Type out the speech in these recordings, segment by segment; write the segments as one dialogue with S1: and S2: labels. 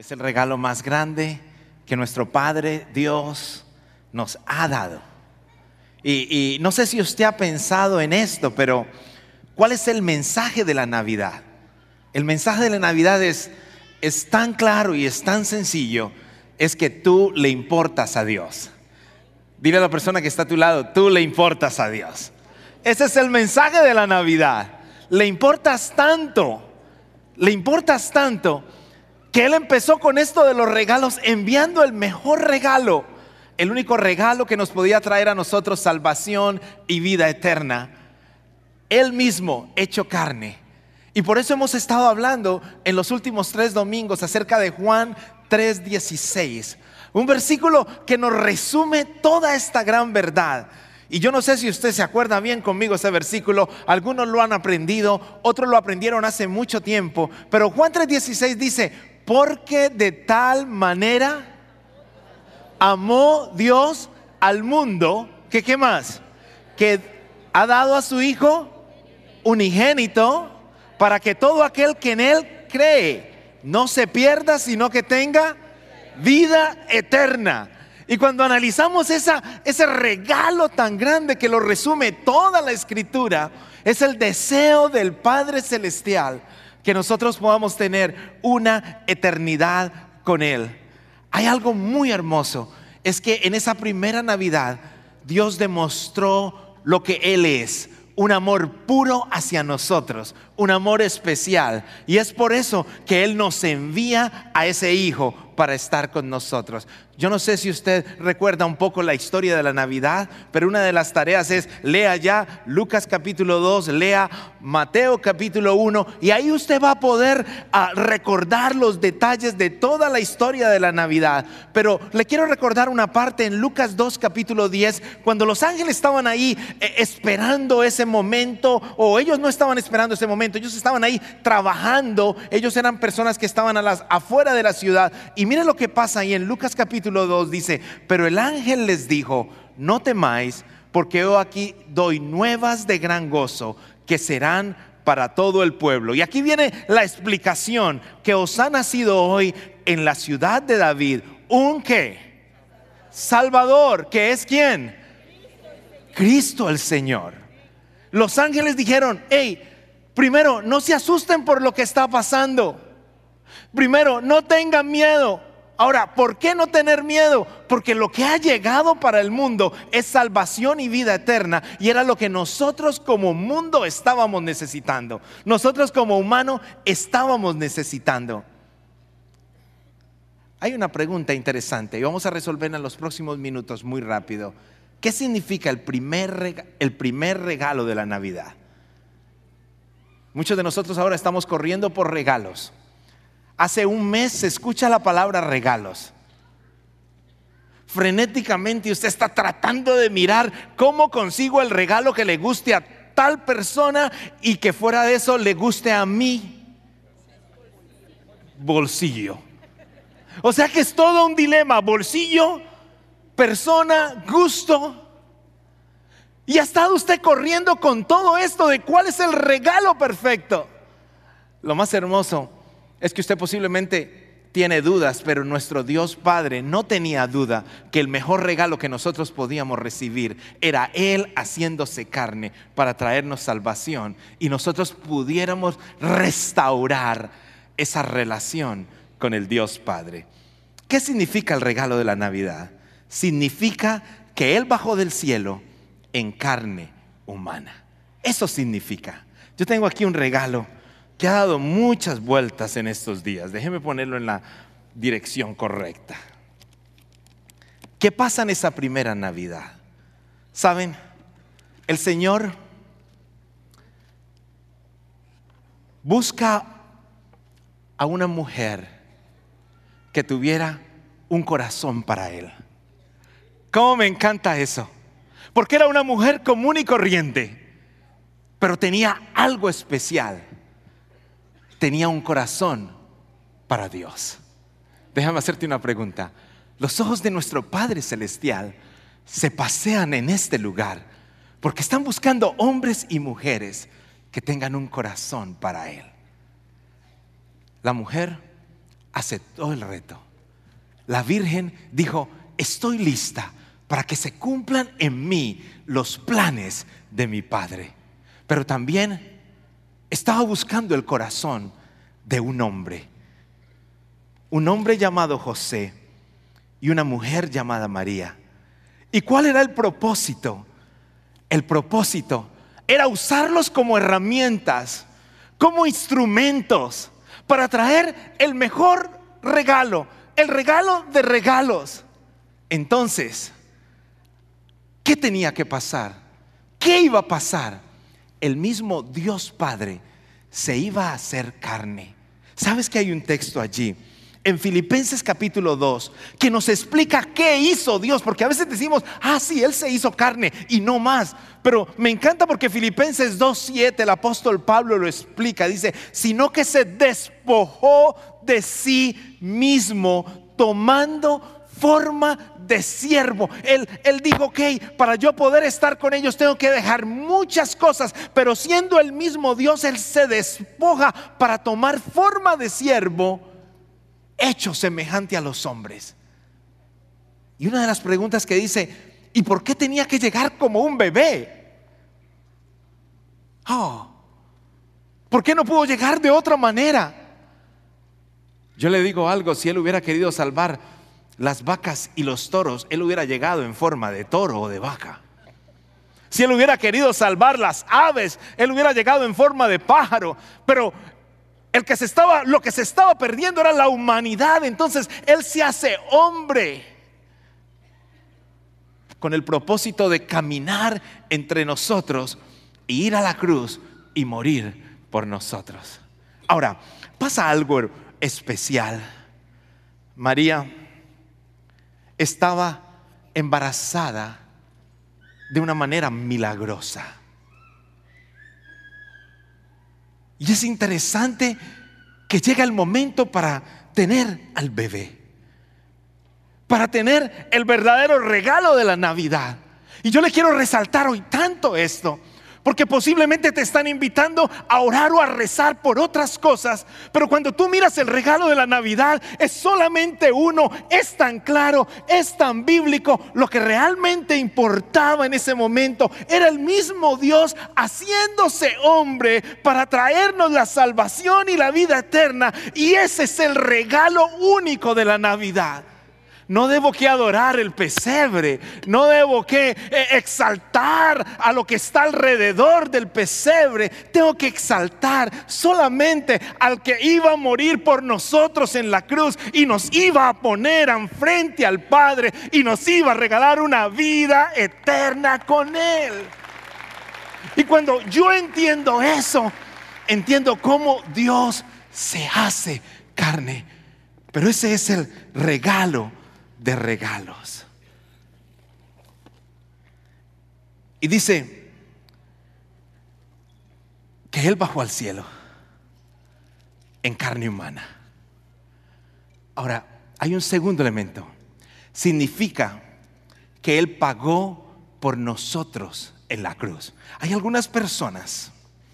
S1: Es el regalo más grande que nuestro Padre Dios nos ha dado. Y no sé si usted ha pensado en esto, pero ¿cuál es el mensaje de la Navidad? El mensaje de la Navidad es tan claro y es tan sencillo, es que tú le importas a Dios. Dile a la persona que está a tu lado, tú le importas a Dios. Ese es el mensaje de la Navidad. Le importas tanto que Él empezó con esto de los regalos, enviando el mejor regalo, el único regalo que nos podía traer a nosotros salvación y vida eterna. Él mismo hecho carne. Y por eso hemos estado hablando en los últimos 3 domingos acerca de Juan 3:16, un versículo que nos resume toda esta gran verdad. Y yo no sé si usted se acuerda bien conmigo ese versículo. Algunos lo han aprendido, otros lo aprendieron hace mucho tiempo. Pero Juan 3:16 dice: porque de tal manera amó Dios al mundo, que ¿qué más? Que ha dado a su Hijo unigénito, para que todo aquel que en Él cree no se pierda, sino que tenga vida eterna. Y cuando analizamos ese regalo tan grande que lo resume toda la Escritura, es el deseo del Padre Celestial que nosotros podamos tener una eternidad con Él. Hay algo muy hermoso, es que en esa primera Navidad Dios demostró lo que Él es: un amor puro hacia nosotros, un amor especial. Y es por eso que Él nos envía a ese Hijo para estar con nosotros. Yo no sé si usted recuerda un poco la historia de la Navidad, pero una de las tareas es: lea ya Lucas capítulo 2, lea Mateo capítulo 1, y ahí usted va a poder recordar los detalles de toda la historia de la Navidad. Pero le quiero recordar una parte en Lucas 2 capítulo 10, cuando los ángeles estaban ahí esperando ese momento, o ellos no estaban esperando ese momento, ellos estaban ahí trabajando. Ellos eran personas que estaban afuera de la ciudad. Y miren lo que pasa ahí en Lucas capítulo 2, dice: pero el ángel les dijo: no temáis, porque yo aquí doy nuevas de gran gozo, que serán para todo el pueblo. Y aquí viene la explicación: que os ha nacido hoy en la ciudad de David un ¿qué? Salvador, que es ¿quién? Cristo el Señor. Los ángeles dijeron: hey, primero, no se asusten por lo que está pasando. Primero, no tengan miedo. Ahora, ¿por qué no tener miedo? Porque lo que ha llegado para el mundo es salvación y vida eterna. Y era lo que nosotros como mundo estábamos necesitando. Nosotros como humanos estábamos necesitando. Hay una pregunta interesante y vamos a resolverla en los próximos minutos muy rápido. ¿Qué significa el primer regalo de la Navidad? Muchos de nosotros ahora estamos corriendo por regalos. Hace un mes se escucha la palabra regalos. Frenéticamente usted está tratando de mirar cómo consigo el regalo que le guste a tal persona y que fuera de eso le guste a mi bolsillo. O sea que es todo un dilema: bolsillo, persona, gusto. Y ha estado usted corriendo con todo esto de cuál es el regalo perfecto. Lo más hermoso es que usted posiblemente tiene dudas, pero nuestro Dios Padre no tenía duda que el mejor regalo que nosotros podíamos recibir era Él haciéndose carne para traernos salvación, y nosotros pudiéramos restaurar esa relación con el Dios Padre. ¿Qué significa el regalo de la Navidad? Significa que Él bajó del cielo en carne humana. Eso significa. Yo tengo aquí un regalo que ha dado muchas vueltas en estos días. Déjeme ponerlo en la dirección correcta. ¿Qué pasa en esa primera Navidad? ¿Saben? El Señor busca a una mujer que tuviera un corazón para Él. ¿Cómo me encanta eso? Porque era una mujer común y corriente, pero tenía algo especial. Tenía un corazón para Dios. Déjame hacerte una pregunta. Los ojos de nuestro Padre Celestial se pasean en este lugar porque están buscando hombres y mujeres que tengan un corazón para Él. La mujer aceptó el reto. La Virgen dijo: estoy lista para que se cumplan en mí los planes de mi Padre. Pero también estaba buscando el corazón de un hombre llamado José y una mujer llamada María. ¿Y cuál era el propósito? El propósito era usarlos como herramientas, como instrumentos, para traer el mejor regalo, el regalo de regalos. Entonces, ¿qué tenía que pasar? ¿Qué iba a pasar? El mismo Dios Padre se iba a hacer carne. ¿Sabes que hay un texto allí en Filipenses capítulo 2 que nos explica qué hizo Dios? Porque a veces decimos: sí, Él se hizo carne y no más. Pero me encanta porque Filipenses 2:7, el apóstol Pablo lo explica. Dice: sino que se despojó de sí mismo, tomando forma de siervo. Él dijo: ok, para yo poder estar con ellos tengo que dejar muchas cosas, pero siendo el mismo Dios, Él se despoja para tomar forma de siervo, hecho semejante a los hombres. Y una de las preguntas que dice: ¿y por qué tenía que llegar como un bebé? ¿Por qué no pudo llegar de otra manera? Yo le digo algo: si Él hubiera querido salvar las vacas y los toros, Él hubiera llegado en forma de toro o de vaca. Si Él hubiera querido salvar las aves, Él hubiera llegado en forma de pájaro. Pero lo que se estaba perdiendo era la humanidad. Entonces Él se hace hombre con el propósito de caminar entre nosotros e ir a la cruz y morir por nosotros. Ahora, pasa algo especial. María estaba embarazada de una manera milagrosa. Y es interesante que llega el momento para tener al bebé, para tener el verdadero regalo de la Navidad. Y yo le quiero resaltar hoy tanto esto, porque posiblemente te están invitando a orar o a rezar por otras cosas, pero cuando tú miras el regalo de la Navidad, es solamente uno. Es tan claro, es tan bíblico. Lo que realmente importaba en ese momento era el mismo Dios haciéndose hombre para traernos la salvación y la vida eterna. Y ese es el regalo único de la Navidad. No debo que adorar el pesebre, no debo que exaltar a lo que está alrededor del pesebre. Tengo que exaltar solamente al que iba a morir por nosotros en la cruz y nos iba a poner enfrente al Padre y nos iba a regalar una vida eterna con Él. Y cuando yo entiendo eso, entiendo cómo Dios se hace carne. Pero ese es el regalo de regalos. Y dice que Él bajó al cielo en carne humana. Ahora, hay un segundo elemento. Significa que Él pagó por nosotros en la cruz. Hay algunas personas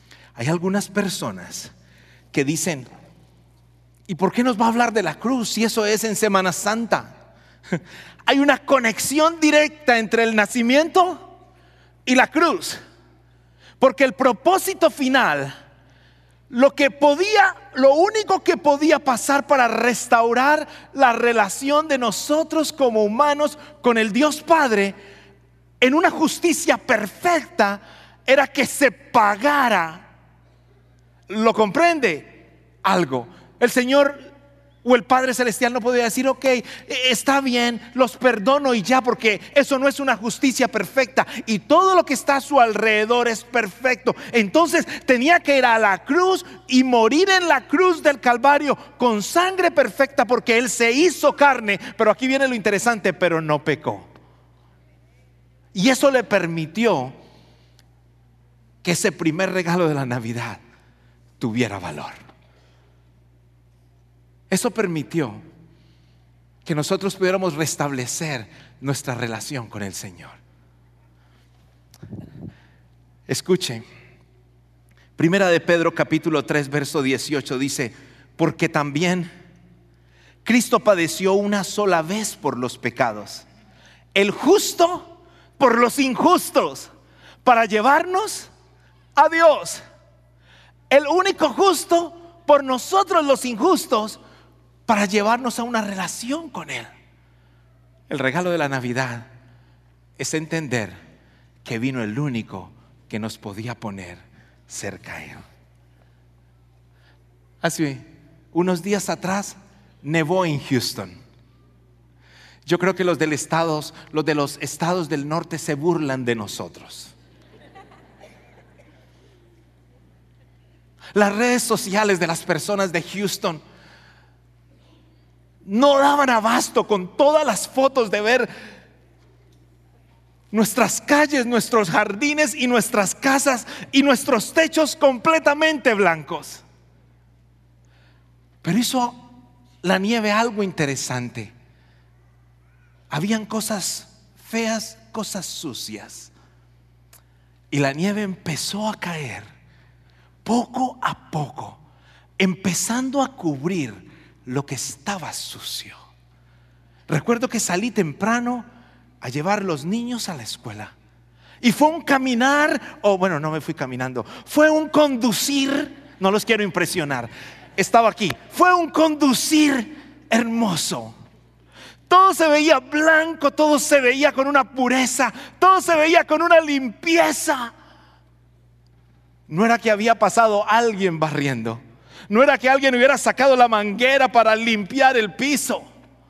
S1: que dicen: ¿y por qué nos va a hablar de la cruz si eso es en Semana Santa? Hay una conexión directa entre el nacimiento y la cruz, porque el propósito final, lo único que podía pasar para restaurar la relación de nosotros como humanos con el Dios Padre en una justicia perfecta, era que se pagara. ¿Lo comprende? Algo. El Señor o el Padre Celestial no podía decir: ok, está bien, los perdono y ya, porque eso no es una justicia perfecta y todo lo que está a su alrededor es perfecto. Entonces tenía que ir a la cruz y morir en la cruz del Calvario con sangre perfecta, porque Él se hizo carne. Pero aquí viene lo interesante: pero no pecó. Y eso le permitió que ese primer regalo de la Navidad tuviera valor. Eso permitió que nosotros pudiéramos restablecer nuestra relación con el Señor. Escuche, Primera de Pedro capítulo 3 verso 18 dice: porque también Cristo padeció una sola vez por los pecados, el justo por los injustos, para llevarnos a Dios. El único justo por nosotros los injustos, para llevarnos a una relación con Él. El regalo de la Navidad es entender que vino el único que nos podía poner cerca a Él. Hace unos días atrás nevó en Houston. Yo creo que los de los estados del norte se burlan de nosotros. Las redes sociales de las personas de Houston no daban abasto con todas las fotos de ver nuestras calles, nuestros jardines y nuestras casas y nuestros techos completamente blancos. Pero hizo la nieve algo interesante. Habían cosas feas, cosas sucias. Y la nieve empezó a caer poco a poco, empezando a cubrir lo que estaba sucio. Recuerdo que salí temprano a llevar los niños a la escuela. Y fue un caminar, no me fui caminando, fue un conducir, no los quiero impresionar. Estaba aquí, fue un conducir hermoso. Todo se veía blanco, todo se veía con una pureza, todo se veía con una limpieza. No era que había pasado alguien barriendo, no era que alguien hubiera sacado la manguera para limpiar el piso.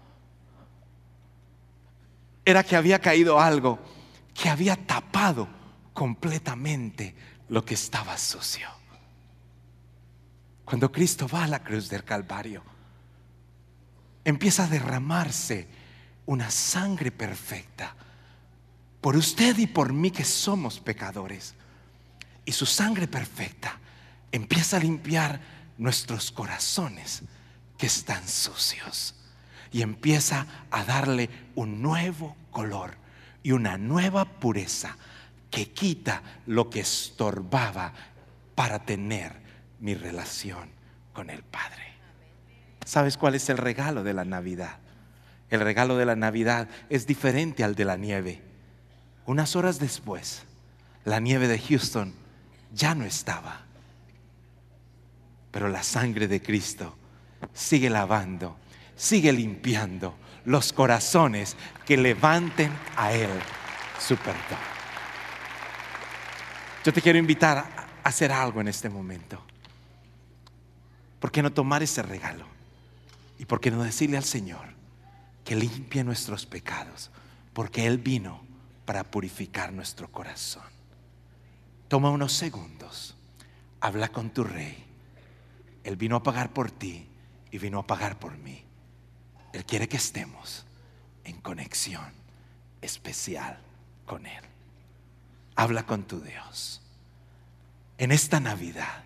S1: Era que había caído algo que había tapado completamente lo que estaba sucio. Cuando Cristo va a la cruz del Calvario, empieza a derramarse una sangre perfecta por usted y por mí, que somos pecadores. Y su sangre perfecta empieza a limpiar nuestros corazones que están sucios, y empieza a darle un nuevo color y una nueva pureza que quita lo que estorbaba para tener mi relación con el Padre. ¿Sabes cuál es el regalo de la Navidad? El regalo de la Navidad es diferente al de la nieve. Unas horas después, la nieve de Houston ya no estaba, pero la sangre de Cristo sigue lavando, sigue limpiando los corazones que levanten a Él su perdón. Yo te quiero invitar a hacer algo en este momento. ¿Por qué no tomar ese regalo? ¿Y por qué no decirle al Señor que limpie nuestros pecados? Porque Él vino para purificar nuestro corazón. Toma unos segundos, habla con tu Rey. Él vino a pagar por ti y vino a pagar por mí. Él quiere que estemos en conexión especial con Él. Habla con tu Dios. En esta Navidad,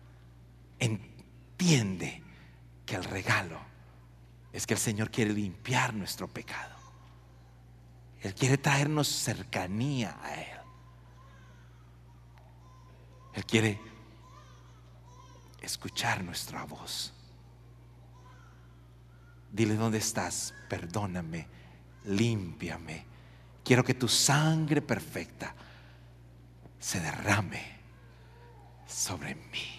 S1: entiende que el regalo es que el Señor quiere limpiar nuestro pecado. Él quiere traernos cercanía a Él. Él quiere escuchar nuestra voz. Dile: ¿dónde estás? Perdóname, límpiame. Quiero que tu sangre perfecta se derrame sobre mí.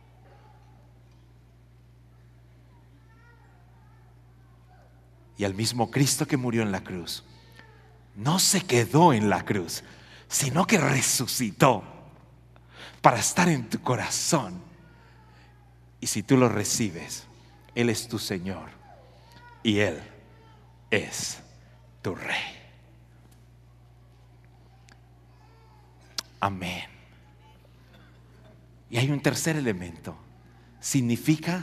S1: Y el mismo Cristo que murió en la cruz no se quedó en la cruz, sino que resucitó para estar en tu corazón. Y si tú lo recibes, Él es tu Señor y Él es tu Rey. Amén. Y hay un tercer elemento. Significa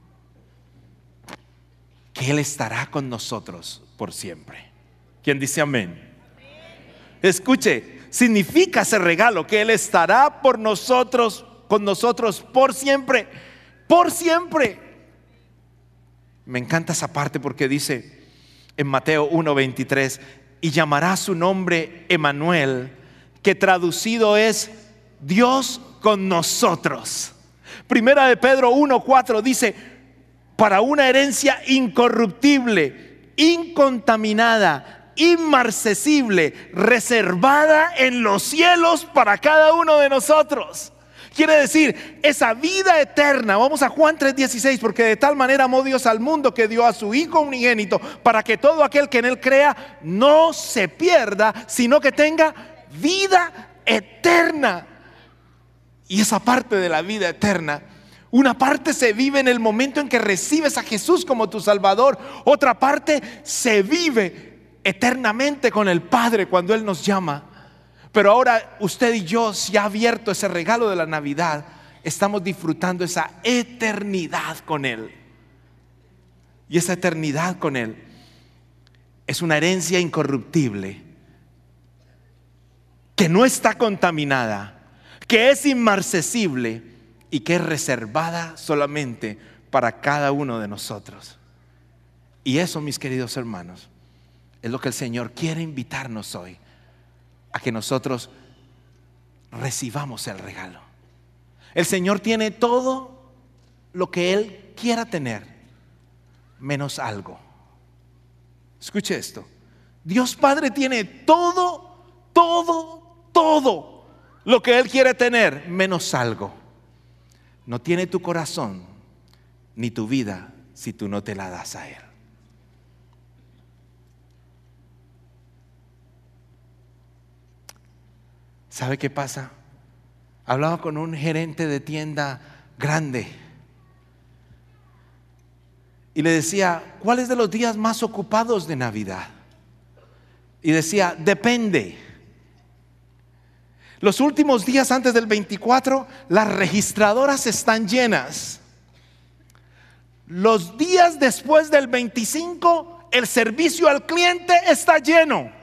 S1: que Él estará con nosotros por siempre. ¿Quién dice amén? Escuche, significa ese regalo que Él estará por nosotros, con nosotros por siempre. Por siempre. Me encanta esa parte porque dice en Mateo 1:23: y llamará su nombre Emmanuel, que traducido es Dios con nosotros. Primera de Pedro 1:4 dice: para una herencia incorruptible, incontaminada, inmarcesible, reservada en los cielos para cada uno de nosotros. Quiere decir, esa vida eterna. Vamos a Juan 3:16, porque de tal manera amó Dios al mundo que dio a su Hijo unigénito, para que todo aquel que en él crea no se pierda, sino que tenga vida eterna. Y esa parte de la vida eterna, una parte se vive en el momento en que recibes a Jesús como tu Salvador. Otra parte se vive eternamente con el Padre cuando Él nos llama. Pero ahora usted y yo, si ha abierto ese regalo de la Navidad, estamos disfrutando esa eternidad con Él. Y esa eternidad con Él es una herencia incorruptible, que no está contaminada, que es inmarcesible y que es reservada solamente para cada uno de nosotros. Y eso, mis queridos hermanos, es lo que el Señor quiere invitarnos hoy, a que nosotros recibamos el regalo. El Señor tiene todo lo que Él quiera tener, menos algo. Escuche esto: Dios Padre tiene todo lo que Él quiere tener, menos algo. No tiene tu corazón ni tu vida si tú no te la das a Él. ¿Sabe qué pasa? Hablaba con un gerente de tienda grande y le decía: ¿cuál es de los días más ocupados de Navidad? Y decía: depende. Los últimos días antes del 24, las registradoras están llenas. Los días después del 25, el servicio al cliente está lleno.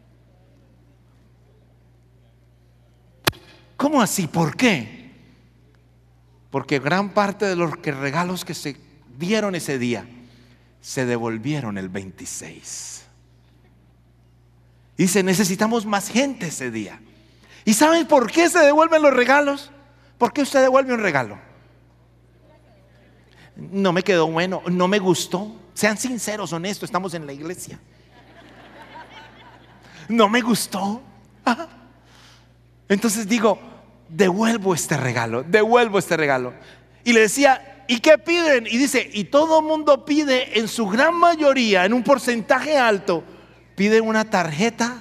S1: ¿Cómo así? ¿Por qué? Porque gran parte de los regalos que se dieron ese día se devolvieron el 26. Dice: necesitamos más gente ese día. ¿Y saben por qué se devuelven los regalos? ¿Por qué usted devuelve un regalo? No me quedó bueno, no me gustó. Sean sinceros, honestos, estamos en la iglesia. No me gustó. Ajá. Entonces digo: devuelvo este regalo. Y le decía: ¿y qué piden? Y dice: y todo mundo pide, en su gran mayoría, en un porcentaje alto, piden una tarjeta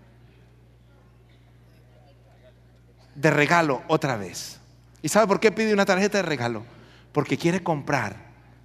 S1: de regalo otra vez. ¿Y sabe por qué pide una tarjeta de regalo? Porque quiere comprar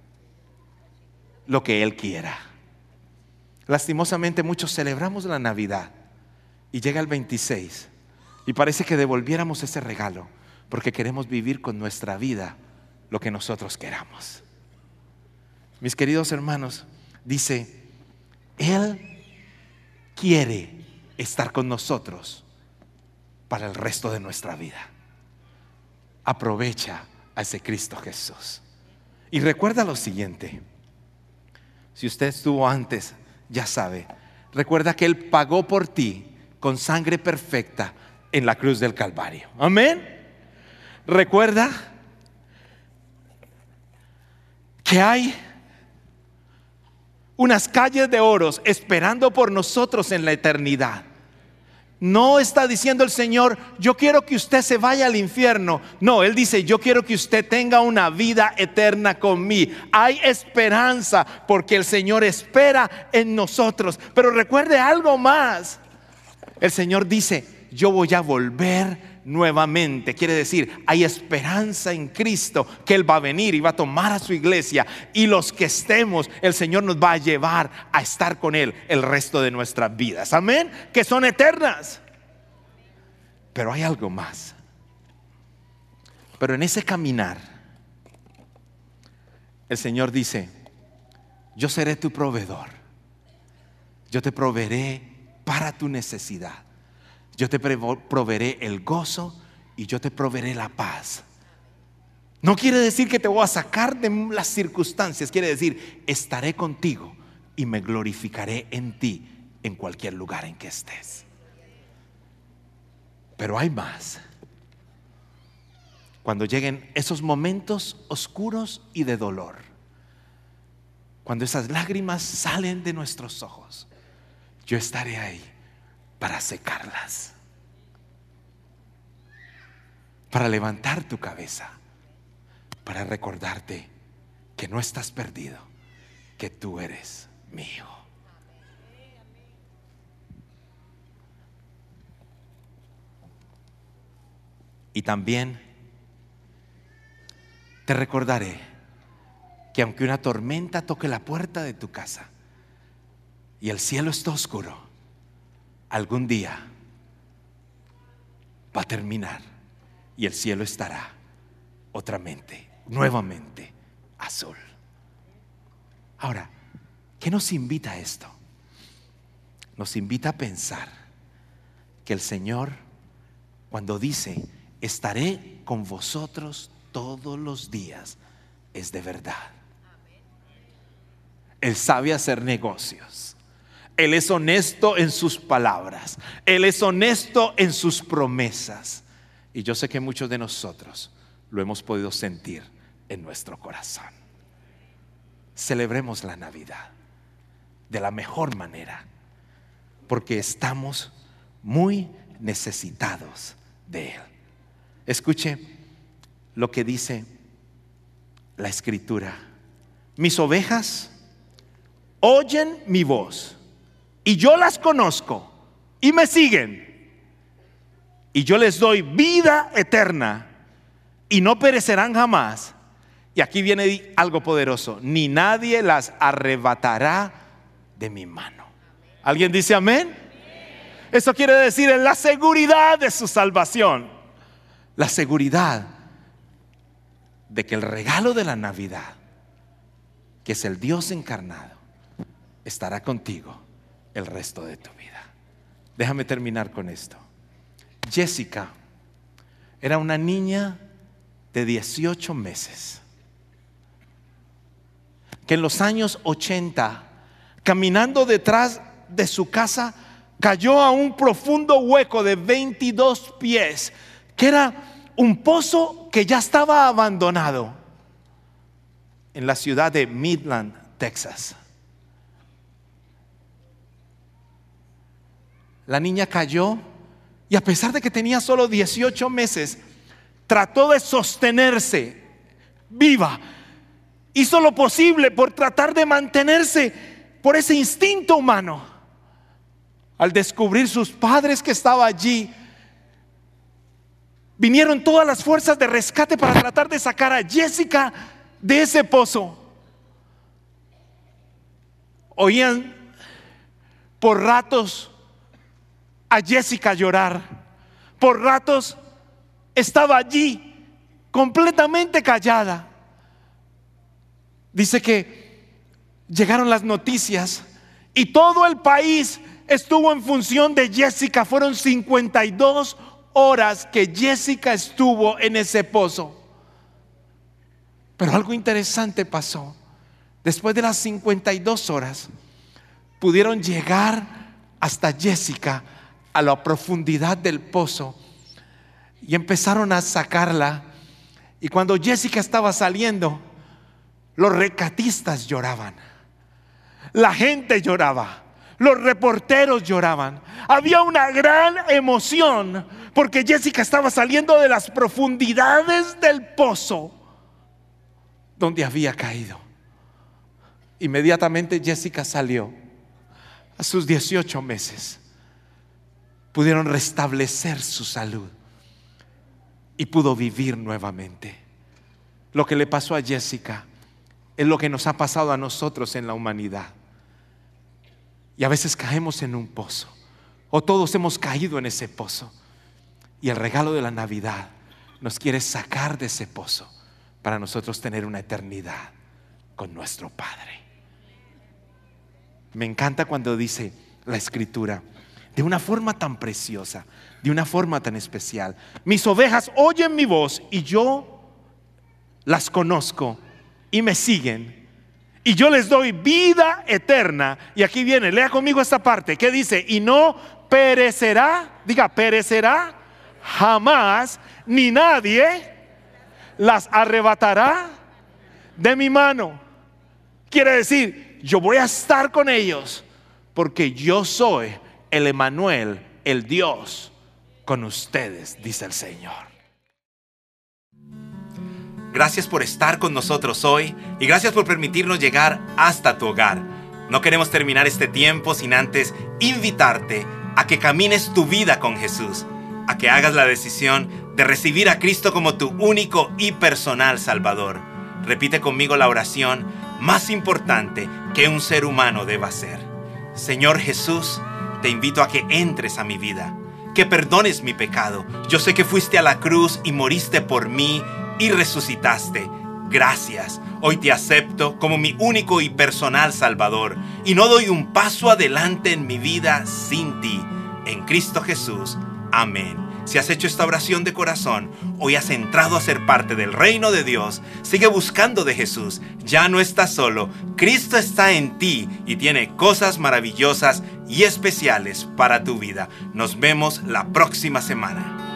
S1: lo que él quiera. Lastimosamente muchos celebramos la Navidad y llega el 26 y parece que devolviéramos ese regalo, porque queremos vivir con nuestra vida lo que nosotros queramos. Mis queridos hermanos, dice: Él quiere estar con nosotros para el resto de nuestra vida. Aprovecha a ese Cristo Jesús. Y recuerda lo siguiente: si usted estuvo antes, ya sabe, recuerda que Él pagó por ti con sangre perfecta en la cruz del Calvario. Amén. Recuerda que hay unas calles de oros esperando por nosotros en la eternidad. No está diciendo el Señor: yo quiero que usted se vaya al infierno. No, Él dice: yo quiero que usted tenga una vida eterna con mí. Hay esperanza porque el Señor espera en nosotros. Pero recuerde algo más: el Señor dice: yo voy a volver nuevamente. Quiere decir, hay esperanza en Cristo, que Él va a venir y va a tomar a su iglesia, y los que estemos, el Señor nos va a llevar a estar con Él el resto de nuestras vidas. Amén, que son eternas. Pero hay algo más. Pero en ese caminar, el Señor dice: yo seré tu proveedor. Yo te proveeré para tu necesidad. Yo te proveeré el gozo y yo te proveeré la paz. No quiere decir que te voy a sacar de las circunstancias. Quiere decir: estaré contigo y me glorificaré en ti en cualquier lugar en que estés. Pero hay más. Cuando lleguen esos momentos oscuros y de dolor, cuando esas lágrimas salen de nuestros ojos, yo estaré ahí para secarlas, para levantar tu cabeza, para recordarte que no estás perdido, que tú eres mi hijo. Y también te recordaré que aunque una tormenta toque la puerta de tu casa y el cielo está oscuro, algún día va a terminar y el cielo estará nuevamente azul. Ahora, ¿qué nos invita a esto? Nos invita a pensar que el Señor, cuando dice estaré con vosotros todos los días, es de verdad. Él sabe hacer negocios. Él es honesto en sus palabras. Él es honesto en sus promesas. Y yo sé que muchos de nosotros lo hemos podido sentir en nuestro corazón. Celebremos la Navidad de la mejor manera, porque estamos muy necesitados de Él. Escuche lo que dice la Escritura: mis ovejas oyen mi voz y yo las conozco y me siguen, y yo les doy vida eterna y no perecerán jamás. Y aquí viene algo poderoso: ni nadie las arrebatará de mi mano. ¿Alguien dice amén? Eso quiere decir en la seguridad de su salvación, la seguridad de que el regalo de la Navidad, que es el Dios encarnado, estará contigo el resto de tu vida. Déjame terminar con esto. Jessica era una niña de 18 meses que en los años 80, caminando detrás de su casa, cayó a un profundo hueco de 22 pies, que era un pozo que ya estaba abandonado en la ciudad de Midland, Texas. La niña cayó y a pesar de que tenía solo 18 meses, trató de sostenerse viva. Hizo lo posible por tratar de mantenerse por ese instinto humano. Al descubrir sus padres que estaba allí, vinieron todas las fuerzas de rescate para tratar de sacar a Jessica de ese pozo. Oían por ratos a Jessica llorar. Por ratos estaba allí completamente callada. Dice que llegaron las noticias y todo el país estuvo en función de Jessica. Fueron 52 horas que Jessica estuvo en ese pozo. Pero algo interesante pasó. Después de las 52 horas pudieron llegar hasta Jessica a la profundidad del pozo y empezaron a sacarla. Y cuando Jessica estaba saliendo, los rescatistas lloraban, la gente lloraba, los reporteros lloraban. Había una gran emoción porque Jessica estaba saliendo de las profundidades del pozo donde había caído. Inmediatamente Jessica salió. A sus 18 meses pudieron restablecer su salud y pudo vivir nuevamente. Lo que le pasó a Jessica es lo que nos ha pasado a nosotros en la humanidad. Y a veces caemos en un pozo, o todos hemos caído en ese pozo, y el regalo de la Navidad nos quiere sacar de ese pozo para nosotros tener una eternidad con nuestro Padre. Me encanta cuando dice la Escritura de una forma tan preciosa, de una forma tan especial: mis ovejas oyen mi voz y yo las conozco y me siguen, y yo les doy vida eterna. Y aquí viene, lea conmigo esta parte que dice: y no perecerá, diga perecerá jamás, ni nadie las arrebatará de mi mano. Quiere decir, yo voy a estar con ellos porque yo soy el Emmanuel, el Dios con ustedes, dice el Señor.
S2: Gracias por estar con nosotros hoy y gracias por permitirnos llegar hasta tu hogar. No queremos terminar este tiempo sin antes invitarte a que camines tu vida con Jesús, a que hagas la decisión de recibir a Cristo como tu único y personal Salvador. Repite conmigo la oración más importante que un ser humano deba hacer. Señor Jesús, te invito a que entres a mi vida, que perdones mi pecado. Yo sé que fuiste a la cruz y moriste por mí y resucitaste. Gracias. Hoy te acepto como mi único y personal Salvador y no doy un paso adelante en mi vida sin ti. En Cristo Jesús. Amén. Si has hecho esta oración de corazón, hoy has entrado a ser parte del reino de Dios. Sigue buscando de Jesús. Ya no estás solo. Cristo está en ti y tiene cosas maravillosas y especiales para tu vida. Nos vemos la próxima semana.